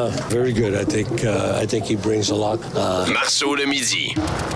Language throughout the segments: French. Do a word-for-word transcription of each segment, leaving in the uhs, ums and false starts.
Uh, very good. I think uh, I think he brings a lot. Uh... Marceau le midi.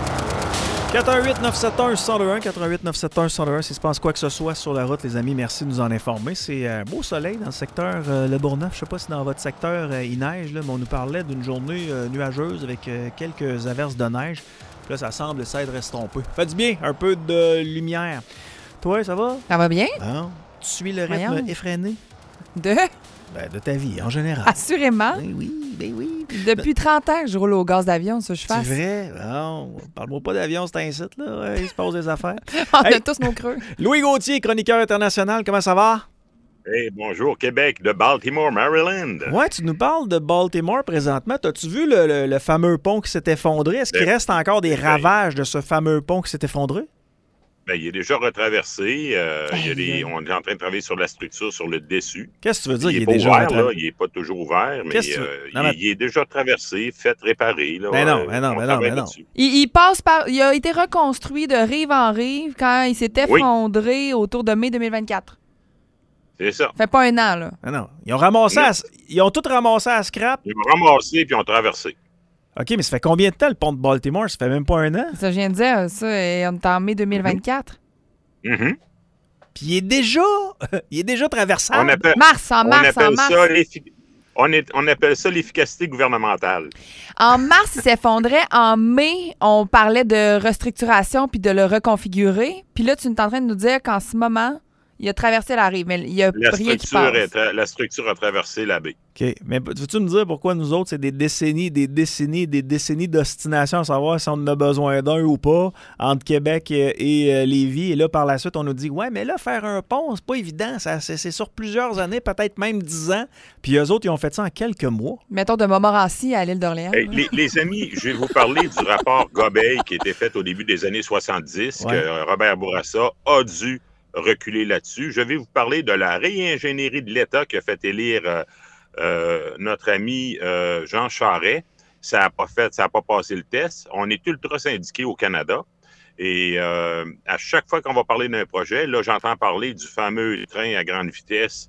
quatre un huit neuf sept un un zéro deux un, quatre un huit neuf sept un un zéro deux un. S'il se passe quoi que ce soit sur la route, les amis, merci de nous en informer. C'est un beau soleil dans le secteur euh, Le Bourgneuf. Je sais pas si dans votre secteur euh, il neige, là, mais on nous parlait d'une journée euh, nuageuse avec euh, quelques averses de neige. Puis là, ça semble s'être estompé. Fait du bien, un peu de lumière. Toi, ça va? Ça va bien? Bon. Tu suis le rythme Voyons. effréné? De? Ben, de ta vie, en général. Assurément. Ben oui, ben oui. Depuis trente ans que je roule au gaz d'avion, ça, je fasse. C'est vrai? Non, parle-moi pas d'avion, c'est un site, là. Ouais, il se passe des affaires. On Hey. a tous nos creux. Louis Gauthier, chroniqueur international, comment ça va? Hey, bonjour, Québec, de Baltimore, Maryland. Ouais, tu nous parles de Baltimore présentement. T'as-tu vu le, le, le fameux pont qui s'est effondré? Est-ce qu'il Ben, reste encore des ben, ravages de ce fameux pont qui s'est effondré? Ben, il est déjà retraversé. Euh, il y a Aïe, des, aïe. on est en train de travailler sur la structure, sur le dessus. Qu'est-ce que tu veux dire? Il Il est est pas déjà ouvert, retra- là. Il n'est pas toujours ouvert, mais Qu'est-ce que tu veux? euh, Non, il, mais- il est déjà traversé, fait réparer. Là, Ben non, Euh, ben non, on ben non, travaille ben non. là-dessus. Il, il passe par. Il a été reconstruit de rive en rive quand il s'est Oui. effondré autour de mai deux mille vingt-quatre. C'est ça. Ça fait pas un an, là. Non, non. Ils ont ramassé, Non. à- ils ont tout ramassé à scrap. Ils ont ramassé puis ils ont traversé. OK, mais ça fait combien de temps le pont de Baltimore? Ça fait même pas un an. Ça, je viens de dire, ça, et on est en mai deux mille vingt-quatre. Mhm. Puis il est déjà, il est déjà On traversable. appelle, Mars, en on mars, en appelle mars. ça l'effi- on, est, on appelle ça l'efficacité gouvernementale. En mars, il s'effondrait. En mai, on parlait de restructuration puis de le reconfigurer. Puis là, tu es en train de nous dire qu'en ce moment, il a traversé la rive, mais il n'y a La rien qui structure, passe. est tra- la structure a traversé la baie. OK. Mais veux-tu me dire pourquoi nous autres, c'est des décennies, des décennies, des décennies d'ostination à savoir si on en a besoin d'un ou pas entre Québec et, et euh, Lévis. Et là, par la suite, on nous dit, ouais, mais là, faire un pont, c'est pas évident. Ça, c'est, c'est sur plusieurs années, peut-être même dix ans. Puis eux autres, ils ont fait ça en quelques mois. Mettons de Montmorency à l'île d'Orléans. Hey, là. les, les amis, je vais vous parler du rapport Gobeil qui a été fait au début des années soixante-dix, Ouais. que Robert Bourassa a dû reculer là-dessus. Je vais vous parler de la réingénierie de l'État qui a fait élire euh, euh, notre ami euh, Jean Charest. Ça n'a pas fait, ça n'a pas passé le test. On est ultra syndiqué au Canada. Et euh, à chaque fois qu'on va parler d'un projet, là, j'entends parler du fameux train à grande vitesse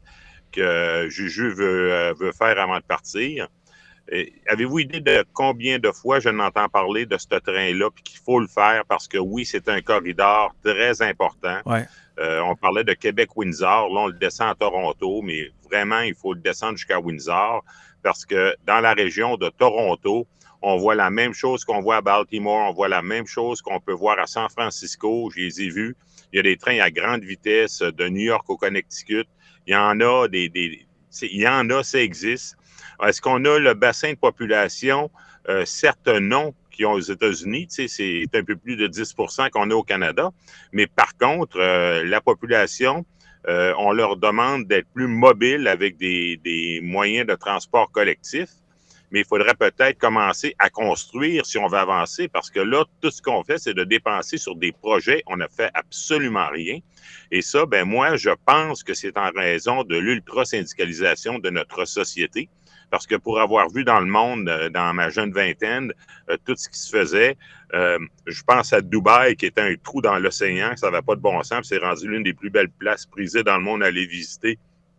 que Juju veut, euh, veut faire avant de partir. Et avez-vous idée de combien de fois je n'entends parler de ce train-là puis qu'il faut le faire parce que oui, c'est un corridor très important. Ouais. Euh, on parlait de Québec-Windsor. Là, on le descend à Toronto, mais vraiment, il faut le descendre jusqu'à Windsor parce que dans la région de Toronto, on voit la même chose qu'on voit à Baltimore, on voit la même chose qu'on peut voir à San Francisco. Je les ai vus. Il y a des trains à grande vitesse de New York au Connecticut. Il y en a des, des c'est- il y en a, ça existe. Est-ce qu'on a le bassin de population? Euh, certes, non, qui ont aux États-Unis. Tu sais, c'est un peu plus de dix pour cent qu'on a au Canada. Mais par contre, euh, la population, euh, on leur demande d'être plus mobile avec des, des moyens de transport collectif. Mais il faudrait peut-être commencer à construire si on veut avancer, parce que là, tout ce qu'on fait, c'est de dépenser sur des projets. On n'a fait absolument rien. Et ça, ben moi, je pense que c'est en raison de l'ultra-syndicalisation de notre société. Parce que pour avoir vu dans le monde, euh, dans ma jeune vingtaine, euh, tout ce qui se faisait, euh, je pense à Dubaï, qui était un trou dans l'océan, que ça n'avait pas de bon sens, puis c'est rendu l'une des plus belles places prisées dans le monde à aller visiter,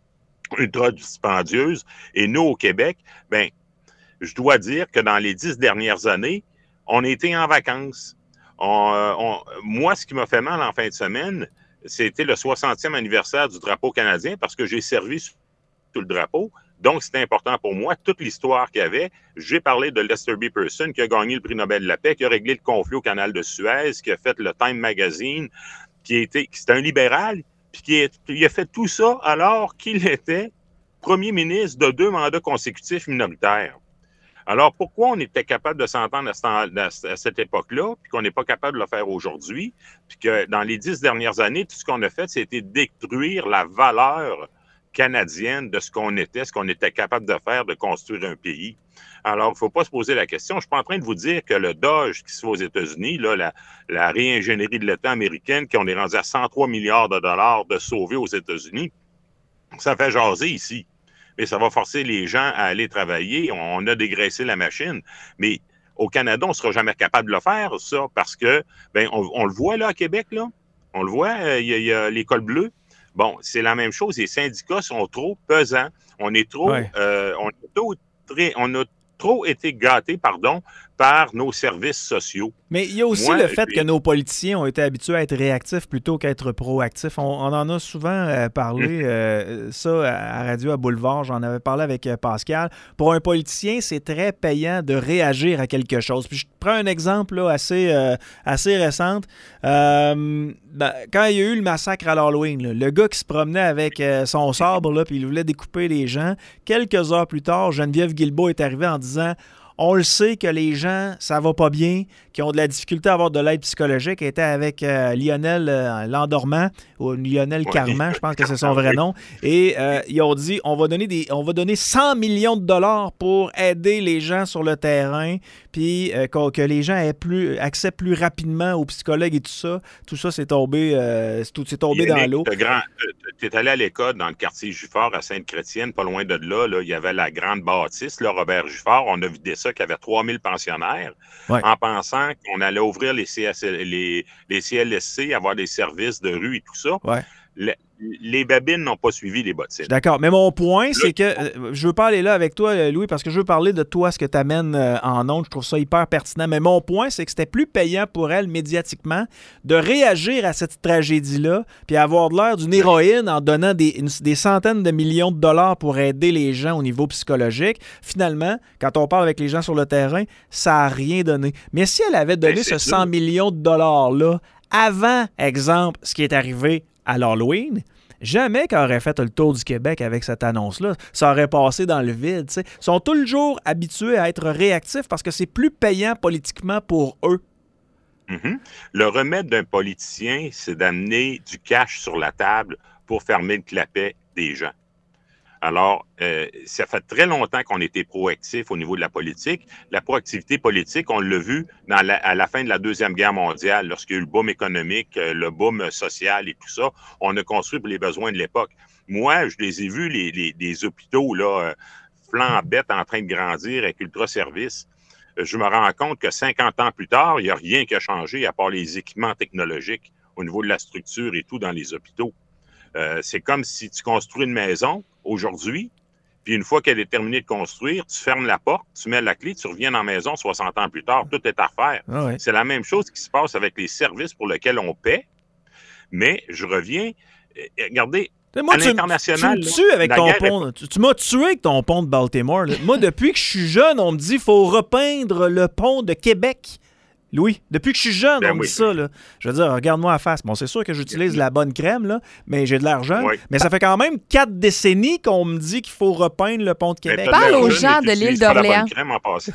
ultra dispendieuse. Et nous, au Québec, ben, je dois dire que dans les dix dernières années, on était en vacances. On, euh, on, moi, ce qui m'a fait mal en fin de semaine, c'était le soixantième anniversaire du drapeau canadien parce que j'ai servi sous le drapeau. Donc, c'était important pour moi. Toute l'histoire qu'il y avait, j'ai parlé de Lester B. Pearson, qui a gagné le prix Nobel de la paix, qui a réglé le conflit au canal de Suez, qui a fait le Time Magazine, qui était, c'était un libéral, puis qui a, il a fait tout ça alors qu'il était premier ministre de deux mandats consécutifs minoritaires. Alors, pourquoi on était capable de s'entendre à, ce, à cette époque-là, puis qu'on n'est pas capable de le faire aujourd'hui, puis que dans les dix dernières années, tout ce qu'on a fait, c'était détruire la valeur canadienne de ce qu'on était, ce qu'on était capable de faire, de construire un pays. Alors, il ne faut pas se poser la question. Je ne suis pas en train de vous dire que le Dodge qui se fait aux États-Unis, là, la, la réingénierie de l'État américaine, qu'on est rendu à cent trois milliards de dollars de sauver aux États-Unis, ça fait jaser ici. Mais ça va forcer les gens à aller travailler. On a dégraissé la machine. Mais au Canada, on ne sera jamais capable de le faire, ça, parce que, ben, on, on le voit là à Québec, là. On le voit, il euh, y, y a l'école bleue. Bon, c'est la même chose. Les syndicats sont trop pesants. On est trop, Ouais. euh, on est trop, très, on a trop été gâtés, pardon, par nos services sociaux. Mais il y a aussi Moi, le fait j'ai... que nos politiciens ont été habitués à être réactifs plutôt qu'à être proactifs. On, on en a souvent euh, parlé, euh, ça, à Radio à Boulevard, j'en avais parlé avec euh, Pascal. Pour un politicien, c'est très payant de réagir à quelque chose. Puis je te prends un exemple là, assez, euh, assez récent. Euh, ben, quand il y a eu le massacre à l'Halloween, là, le gars qui se promenait avec euh, son sabre, là, puis il voulait découper les gens, quelques heures plus tard, Geneviève Guilbeault est arrivée en disant... On le sait que les gens, ça va pas bien, qui ont de la difficulté à avoir de l'aide psychologique. Elle était avec euh, Lionel euh, Landormand, ou Lionel Ouais. Carman, je pense que c'est son vrai nom. Et euh, ils ont dit, on va donner des, on va donner cent millions de dollars pour aider les gens sur le terrain, puis euh, que, que les gens aient plus, accès plus rapidement aux psychologues et tout ça. Tout ça, c'est tombé, euh, tout c'est tombé dans l'eau. Tu es allé à l'école dans le quartier Gifford à Sainte-Chrétienne, pas loin de là, là. Il y avait la grande bâtisse, là, Robert Gifford. On a vidé ça, qu'il y avait trois mille pensionnaires, ouais. en pensant qu'on allait ouvrir les, C S L, les, les C L S C, avoir des services de rue et tout ça. Ouais. Le, les babines n'ont pas suivi les bottines. D'accord. Mais mon point, c'est que euh, je veux pas aller là avec toi, Louis, parce que je veux parler de toi, ce que tu amènes euh, en ondes. Je trouve ça hyper pertinent. Mais mon point, c'est que c'était plus payant pour elle médiatiquement de réagir à cette tragédie-là, puis avoir de l'air d'une héroïne en donnant des, une, des centaines de millions de dollars pour aider les gens au niveau psychologique. Finalement, quand on parle avec les gens sur le terrain, ça n'a rien donné. Mais si elle avait donné Ben, ce sûr. cent millions de dollars-là avant, exemple, ce qui est arrivé à l'Halloween, jamais qu'elle aurait fait le tour du Québec avec cette annonce-là. Ça aurait passé dans le vide. T'sais. Ils sont toujours habitués à être réactifs parce que c'est plus payant politiquement pour eux. Mm-hmm. Le remède d'un politicien, c'est d'amener du cash sur la table pour fermer le clapet des gens. Alors, euh, ça fait très longtemps qu'on était proactif au niveau de la politique. La proactivité politique, on l'a vu dans la, à la fin de la Deuxième Guerre mondiale, lorsqu'il y a eu le boom économique, euh, le boom social et tout ça. On a construit pour les besoins de l'époque. Moi, je les ai vus, les, les, les hôpitaux là, euh, flambettes en train de grandir avec Ultra Service. Je me rends compte que cinquante ans plus tard, il n'y a rien qui a changé à part les équipements technologiques au niveau de la structure et tout dans les hôpitaux. Euh, c'est comme si tu construis une maison aujourd'hui, puis une fois qu'elle est terminée de construire, tu fermes la porte, tu mets la clé, tu reviens dans la maison soixante ans plus tard, tout est à refaire. Ah ouais. C'est la même chose qui se passe avec les services pour lesquels on paie, mais je reviens, regardez, Moi, à tu, l'international, tu me tues avec la ton guerre pont. Tu, tu m'as tué avec ton pont de Baltimore. Là. Moi, depuis que je suis jeune, on me dit qu'il faut repeindre le pont de Québec. Louis, depuis que je suis jeune, Ben on me oui. dit ça. Là. Je veux dire, regarde-moi à face. Bon, c'est sûr que j'utilise la bonne crème, là, mais j'ai de l'argent. Oui. Mais ça fait quand même quatre décennies qu'on me dit qu'il faut repeindre le pont de Mais Québec. t'as Parle de aux l'argent, gens mais de tu l'île utilises pas la d'Orléans. bonne crème en passant.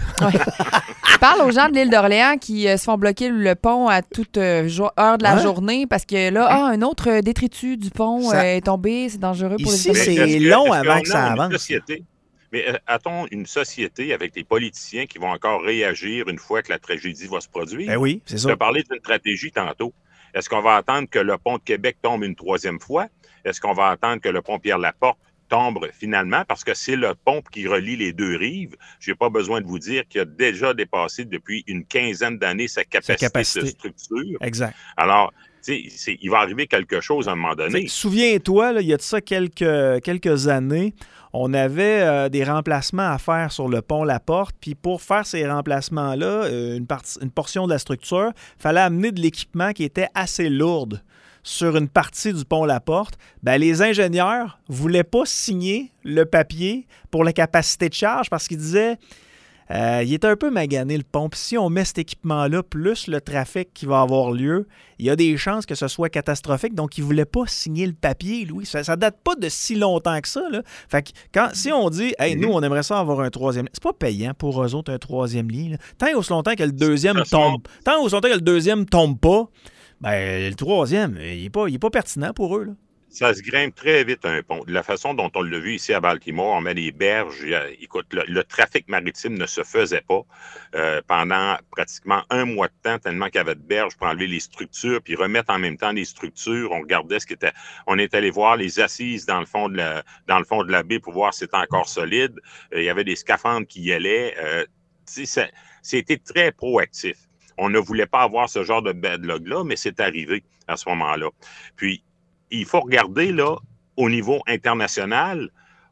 Parle aux gens de l'île d'Orléans qui euh, se font bloquer le pont à toute euh, jo- heure de la Ouais. journée parce que là, ah, un autre euh, détritus du pont Ça- euh, est tombé, c'est dangereux pour Ici, les c'est habitants. est-ce que- long est-ce avant qu'on que ça a une avance. société- Mais euh, a-t-on une société avec des politiciens qui vont encore réagir une fois que la tragédie va se produire? Ben oui, c'est Tu ça. as parlé d'une stratégie tantôt. Est-ce qu'on va attendre que le pont de Québec tombe une troisième fois? Est-ce qu'on va attendre que le pont Pierre-Laporte tombe finalement? Parce que c'est le pont qui relie les deux rives. Je n'ai pas besoin de vous dire qu'il a déjà dépassé depuis une quinzaine d'années sa capacité, capacité. de structure. Exact. Alors, tu sais, c'est- il va arriver quelque chose à un moment donné. Souviens-toi, là, il y a de ça quelques, quelques années, on avait euh, des remplacements à faire sur le pont Laporte, puis pour faire ces remplacements-là, euh, une, partie, une portion de la structure, il fallait amener de l'équipement qui était assez lourde sur une partie du pont Laporte. Ben, les ingénieurs ne voulaient pas signer le papier pour la capacité de charge parce qu'ils disaient... Euh, il est un peu magané le pont. Puis si on met cet équipement-là, plus le trafic qui va avoir lieu, il y a des chances que ce soit catastrophique. Donc, ils ne voulaient pas signer le papier, Louis. Ça ne date pas de si longtemps que ça. Là. Fait que quand, si on dit, hey, nous, on aimerait ça avoir un troisième lien, c'est pas payant pour eux autres un troisième lien. Là. Tant et aussi longtemps que le deuxième tombe, tant et aussi longtemps que le deuxième tombe pas, ben, le troisième, il n'est pas, il est pas pertinent pour eux. Là. Ça se grimpe très vite un pont. De la façon dont on l'a vu ici à Baltimore, on met des berges. Écoute, le, le trafic maritime ne se faisait pas euh, pendant pratiquement un mois de temps, tellement qu'il y avait de berges pour enlever les structures, puis remettre en même temps les structures. On regardait ce qui était. On est allé voir les assises dans le fond de la, dans le fond de la baie pour voir si c'était encore solide. Euh, il y avait des scaphandres qui y allaient. Euh, ça, c'était très proactif. On ne voulait pas avoir ce genre de bad-log-là, mais c'est arrivé à ce moment-là. Puis, il faut regarder, là, au niveau international,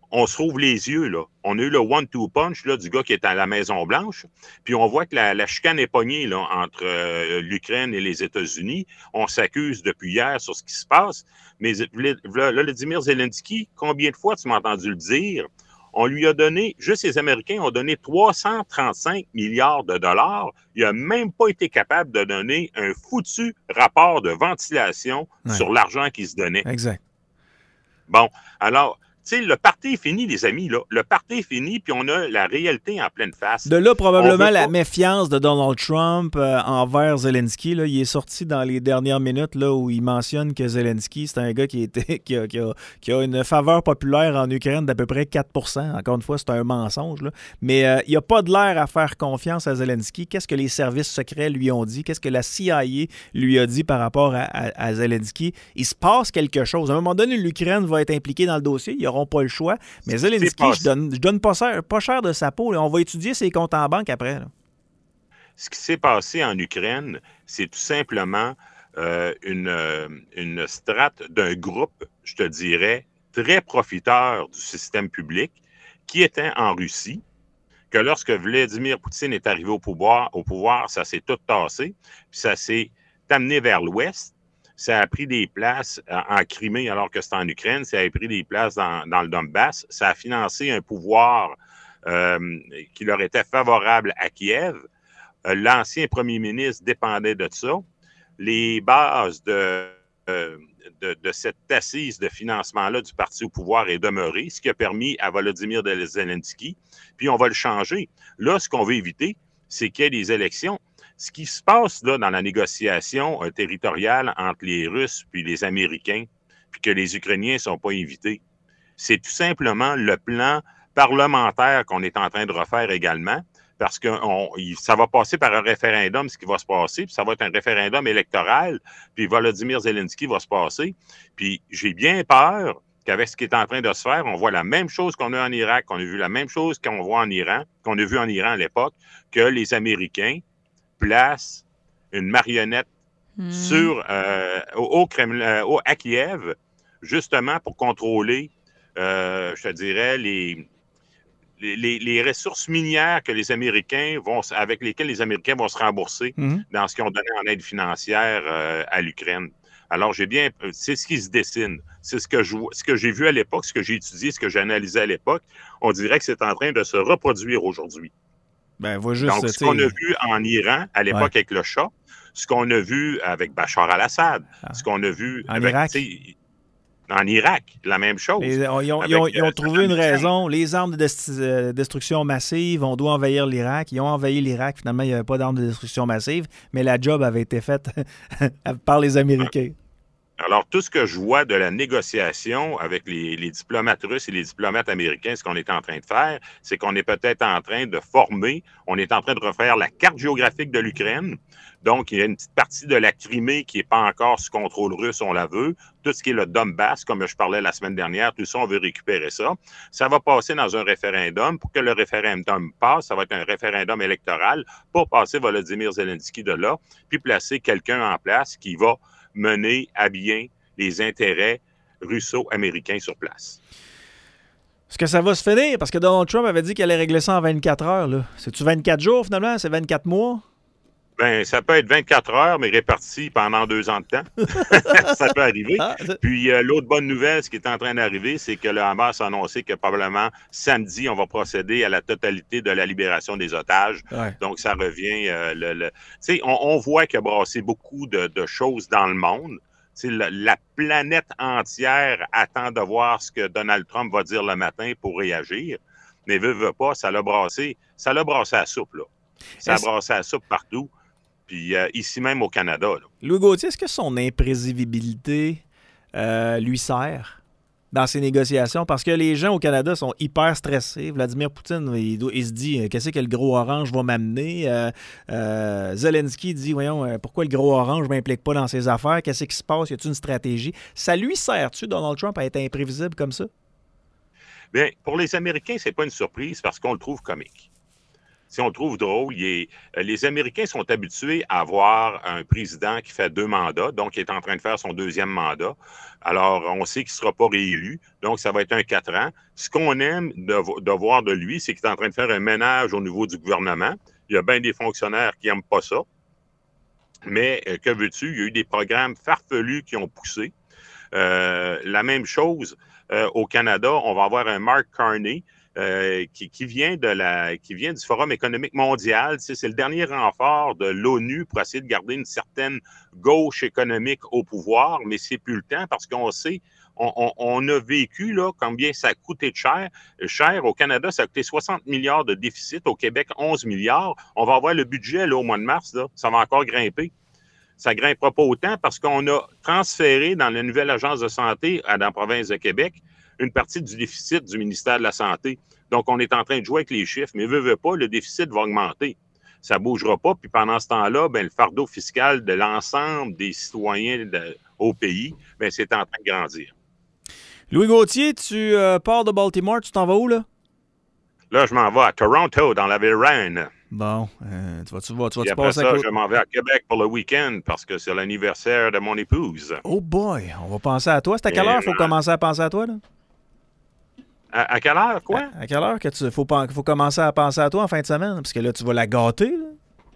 on se rouvre les yeux, là. On a eu le one-two punch là, du gars qui est à la Maison-Blanche, puis on voit que la, la chicane est pognée là, entre euh, l'Ukraine et les États-Unis. On s'accuse depuis hier sur ce qui se passe, mais Volodymyr Zelensky, combien de fois tu m'as entendu le dire? On lui a donné, juste les Américains ont donné trois cent trente-cinq milliards de dollars. Il n'a même pas été capable de donner un foutu rapport de ventilation ouais. sur l'argent qu'il se donnait. Exact. Bon, alors... Tu sais, le party est fini, les amis, là. Le party est fini, puis on a la réalité en pleine face. De là, probablement, la pas... méfiance de Donald Trump euh, envers Zelensky. Là, il est sorti dans les dernières minutes là, où il mentionne que Zelensky, c'est un gars qui, était, qui, a, qui, a, qui a une faveur populaire en Ukraine d'à peu près quatre pour cent. Encore une fois, c'est un mensonge. Là. Mais euh, il n'y a pas de l'air à faire confiance à Zelensky. Qu'est-ce que les services secrets lui ont dit? Qu'est-ce que la C I A lui a dit par rapport à, à, à Zelensky? Il se passe quelque chose. À un moment donné, l'Ukraine va être impliquée dans le dossier. Il y aura pas le choix. Mais Zelensky, je donne, je donne pas, cher, pas cher de sa peau. Là. On va étudier ses comptes en banque après. Là. Ce qui s'est passé en Ukraine, c'est tout simplement euh, une, une strate d'un groupe, je te dirais, très profiteur du système public qui était en Russie, que lorsque Vladimir Poutine est arrivé au pouvoir, au pouvoir ça s'est tout tassé, puis ça s'est amené vers l'Ouest. Ça a pris des places en Crimée alors que c'était en Ukraine. Ça a pris des places dans, dans le Donbass. Ça a financé un pouvoir euh, qui leur était favorable à Kiev. Euh, l'ancien premier ministre dépendait de ça. Les bases de, euh, de, de cette assise de financement-là du parti au pouvoir est demeurée, ce qui a permis à Volodymyr Zelensky. Puis on va le changer. Là, ce qu'on veut éviter, c'est qu'il y ait des élections. Ce qui se passe là dans la négociation euh, territoriale entre les Russes puis les Américains, puis que les Ukrainiens ne sont pas invités, c'est tout simplement le plan parlementaire qu'on est en train de refaire également, parce que on, ça va passer par un référendum, ce qui va se passer, puis ça va être un référendum électoral, puis Volodymyr Zelensky va se passer. Puis j'ai bien peur qu'avec ce qui est en train de se faire, on voit la même chose qu'on a en Irak, qu'on a vu la même chose qu'on voit en Iran, qu'on a vu en Iran à l'époque, que les Américains place une marionnette mmh. sur, euh, au, au Kremlin, euh, au, à Kiev, justement pour contrôler, euh, je te dirais, les, les, les ressources minières que les Américains vont, avec lesquelles les Américains vont se rembourser mmh. dans ce qu'ils ont donné en aide financière euh, à l'Ukraine. Alors, j'ai bien, c'est ce qui se dessine. C'est ce que je, ce que j'ai vu à l'époque, ce que j'ai étudié, ce que j'ai analysé à l'époque. On dirait que c'est en train de se reproduire aujourd'hui. Ben, va juste, Donc, ce qu'on a vu en Iran, à l'époque ouais. avec le Shah, ce qu'on a vu avec Bachar al-Assad, ah. ce qu'on a vu en avec, Irak. En Irak, la même chose. Les, ils ont, ils ont, avec, ils ont euh, trouvé une raison. Les armes de dest- destruction massive, on doit envahir l'Irak. Ils ont envahi l'Irak. Finalement, il n'y avait pas d'armes de destruction massive, mais la job avait été faite par les Américains. Alors, tout ce que je vois de la négociation avec les, les diplomates russes et les diplomates américains, ce qu'on est en train de faire, c'est qu'on est peut-être en train de former, on est en train de refaire la carte géographique de l'Ukraine. Donc, il y a une petite partie de la Crimée qui n'est pas encore sous contrôle russe, on la veut. Tout ce qui est le Donbass, comme je parlais la semaine dernière, tout ça, on veut récupérer ça. Ça va passer dans un référendum. Pour que le référendum passe, ça va être un référendum électoral pour passer Volodymyr Zelensky de là, puis placer quelqu'un en place qui va mener à bien les intérêts russo-américains sur place. Est-ce que ça va se finir? Parce que Donald Trump avait dit qu'il allait régler ça en vingt-quatre heures. Là. C'est-tu vingt-quatre jours, finalement? C'est vingt-quatre mois? Bien, ça peut être vingt-quatre heures, mais réparti pendant deux ans de temps. Ça peut arriver. Ah, Puis, euh, l'autre bonne nouvelle, ce qui est en train d'arriver, c'est que le Hamas a annoncé que probablement samedi, on va procéder à la totalité de la libération des otages. Ouais. Donc, ça revient... Euh, le, le... Tu sais, on, on voit qu'il y a brassé beaucoup de, de choses dans le monde. La, la planète entière attend de voir ce que Donald Trump va dire le matin pour réagir. Mais veut, veut pas, ça l'a brassé. Ça l'a brassé à la soupe, là. Ça a brassé à la soupe partout. Puis euh, ici même au Canada. Là. Louis Gauthier, est-ce que son imprévisibilité euh, lui sert dans ces négociations? Parce que les gens au Canada sont hyper stressés. Vladimir Poutine, il, il se dit « Qu'est-ce que le gros orange va m'amener? Euh, » euh, Zelensky dit « Voyons, pourquoi le gros orange ne m'implique pas dans ses affaires? Qu'est-ce qui se passe? Y a-t-il une stratégie? » Ça lui sert-tu, Donald Trump, à être imprévisible comme ça? Bien, pour les Américains, c'est pas une surprise parce qu'on le trouve comique. si on le trouve drôle, il est, les Américains sont habitués à avoir un président qui fait deux mandats, donc il est en train de faire son deuxième mandat. Alors, on sait qu'il ne sera pas réélu, donc ça va être un quatre ans. Ce qu'on aime de, de voir de lui, c'est qu'il est en train de faire un ménage au niveau du gouvernement. Il y a bien des fonctionnaires qui n'aiment pas ça. Mais euh, que veux-tu? Il y a eu des programmes farfelus qui ont poussé. Euh, la même chose euh, au Canada, on va avoir un Mark Carney euh, qui, qui, vient de la, qui vient du Forum économique mondial. Tu sais, c'est le dernier renfort de l'ONU pour essayer de garder une certaine gauche économique au pouvoir, mais c'est plus le temps parce qu'on sait, on, on, on a vécu là, combien ça a coûté de cher. Cher au Canada, ça a coûté soixante milliards de déficit. Au Québec, onze milliards. On va avoir le budget là, au mois de mars, là, ça va encore grimper. Ça ne grimpera pas autant parce qu'on a transféré dans la nouvelle agence de santé à la province de Québec une partie du déficit du ministère de la Santé. Donc, on est en train de jouer avec les chiffres, mais veut, veut pas, le déficit va augmenter. Ça ne bougera pas. Puis pendant ce temps-là, ben, le fardeau fiscal de l'ensemble des citoyens de, au pays, ben, c'est en train de grandir. Louis Gauthier, tu euh, pars de Baltimore, tu t'en vas où, là? Là, je m'en vais à Toronto, dans la ville reine. Bon, euh, tu vas-tu vas, tu vas Et tu après passer ça, à... je m'en vais à Québec pour le week-end parce que c'est l'anniversaire de mon épouse. Oh boy, on va penser à toi. C'est à quelle Et heure il faut voilà. commencer à penser à toi, là? À, à quelle heure, quoi? À, à quelle heure que tu faut, faut commencer à penser à toi en fin de semaine? Parce que là, tu vas la gâter, là.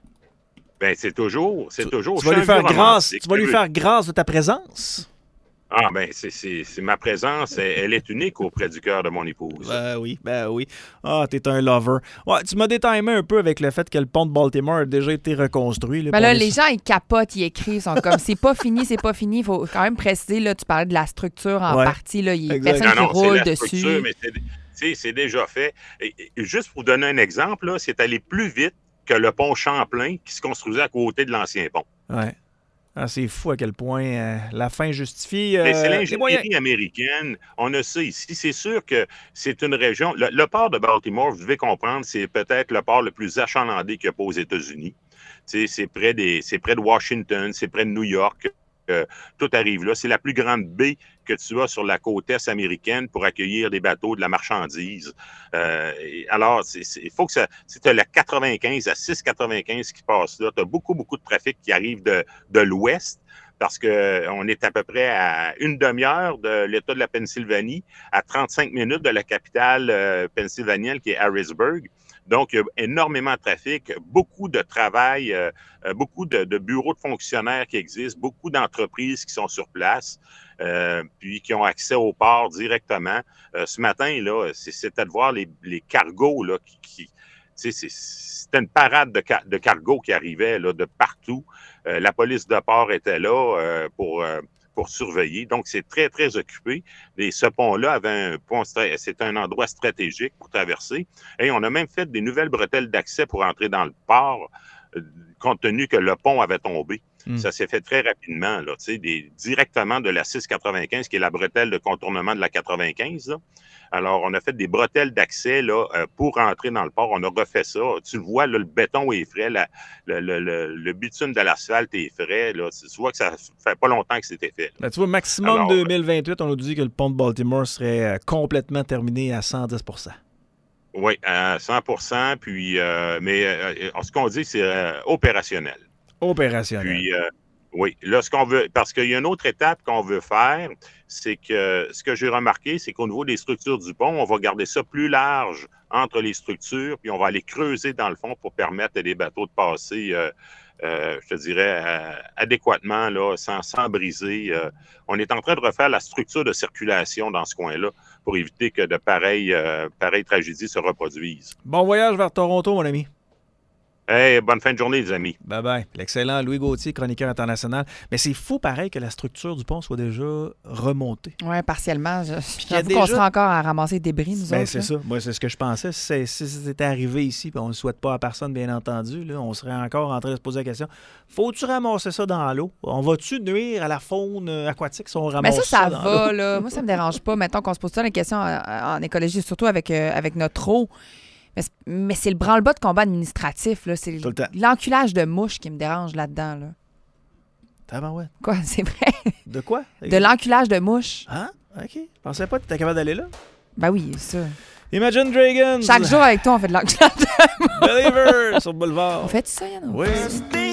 Ben, c'est toujours, c'est Tu, toujours. tu vas lui faire grâce, tu vas lui faire grâce de ta présence. Ah, ben, c'est, c'est, c'est ma présence, elle, elle est unique auprès du cœur de mon épouse. Ben oui, ben oui. Ah, t'es un lover. Ouais, tu m'as détimé un peu avec le fait que le pont de Baltimore a déjà été reconstruit. Là, Ben là, les... les gens, ils capotent, ils écrivent, ils sont comme, c'est pas fini, c'est pas fini. Il faut quand même préciser, là, tu parlais de la structure en ouais. partie, là, il y a Exact. personne non, qui non, roule c'est la dessus. structure, mais c'est, c'est, c'est déjà fait. Et, et juste pour vous donner un exemple, là, c'est allé plus vite que le pont Champlain qui se construisait à côté de l'ancien pont. Ouais. Ah, c'est fou à quel point euh, la fin justifie. Euh, Mais c'est l'ingénierie américaine. On a ça ici. C'est sûr que c'est une région. Le, le port de Baltimore, vous devez comprendre, c'est peut-être le port le plus achalandé qu'il n'y a pas aux États-Unis. C'est, c'est, près des, c'est près de Washington, c'est près de New York. Euh, tout arrive là. C'est la plus grande baie que tu as sur la côte est américaine pour accueillir des bateaux de la marchandise. Euh, alors, il faut que ça... C'est la quatre-vingt-quinze à six quatre-vingt-quinze qui passe là. Tu as beaucoup, beaucoup de trafic qui arrive de, de l'ouest parce qu'on est à peu près à une demi-heure de l'État de la Pennsylvanie, à trente-cinq minutes de la capitale euh, pennsylvanienne qui est Harrisburg. Donc, il y a énormément de trafic, beaucoup de travail, euh, beaucoup de, de bureaux de fonctionnaires qui existent, beaucoup d'entreprises qui sont sur place, euh, puis qui ont accès au port directement. Euh, ce matin, là, c'était de voir les, les cargos, là, qui, qui c'est, c'était une parade de, car- de cargos qui arrivaient là, de partout. Euh, la police de port était là euh, pour... Euh, pour surveiller. Donc, c'est très, très occupé. Et ce pont-là avait un pont, c'est un endroit stratégique pour traverser. Et on a même fait des nouvelles bretelles d'accès pour entrer dans le port, euh, compte tenu que le pont avait tombé. Mm. Ça s'est fait très rapidement, là, tu sais, des, directement de la six quatre-vingt-quinze, qui est la bretelle de contournement de la quatre-vingt-quinze. Là. Alors, on a fait des bretelles d'accès là, euh, pour entrer dans le port. On a refait ça. Tu le vois, là, le béton est frais, la, le, le, le, le bitume de l'asphalte est frais. Là. Tu vois que ça fait pas longtemps que c'était fait. Ben, tu vois, maximum Alors, deux mille vingt-huit, on nous dit que le pont de Baltimore serait complètement terminé à cent dix pour cent. Oui, à cent pour cent. Puis, euh, mais euh, ce qu'on dit, c'est euh, opérationnel. Opérationnel. Puis, euh, oui, là, ce qu'on veut, parce qu'il y a une autre étape qu'on veut faire, c'est que ce que j'ai remarqué, c'est qu'au niveau des structures du pont, on va garder ça plus large entre les structures, puis on va aller creuser dans le fond pour permettre à des bateaux de passer, euh, euh, je te dirais, euh, adéquatement, là, sans, sans briser. Euh, on est en train de refaire la structure de circulation dans ce coin-là pour éviter que de pareilles, euh, pareilles tragédies se reproduisent. Bon voyage vers Toronto, mon ami. Hey, bonne fin de journée, les amis. Bye-bye. L'excellent Louis Gauthier, chroniqueur international. Mais c'est fou, pareil, que la structure du pont soit déjà remontée. Oui, partiellement. Je, j'avoue déjà... qu'on sera encore à ramasser des débris, nous ben, autres. C'est là. ça. Moi, c'est ce que je pensais. Si, si c'était arrivé ici, puis on ne le souhaite pas à personne, bien entendu, là, on serait encore en train de se poser la question, faut-tu ramasser ça dans l'eau? On va-tu nuire à la faune aquatique si on ramasse Mais ça, ça, ça dans va, l'eau? là. Moi, ça me dérange pas. Mettons qu'on se pose ça la question en, en écologie, surtout avec, euh, avec notre eau. Mais c'est, mais c'est le branle-bas de combat administratif, là. C'est l'enculage de mouches qui me dérange là-dedans, là. Tabarouette. Quoi, c'est vrai? De quoi? De l'enculage de mouches. Ah, OK. Je pensais pas que tu étais capable d'aller là. Ben oui, ça. Imagine Dragons. Chaque jour avec toi, on fait de l'enculade. Believer sur le boulevard. On fait ça, Yann? Oui.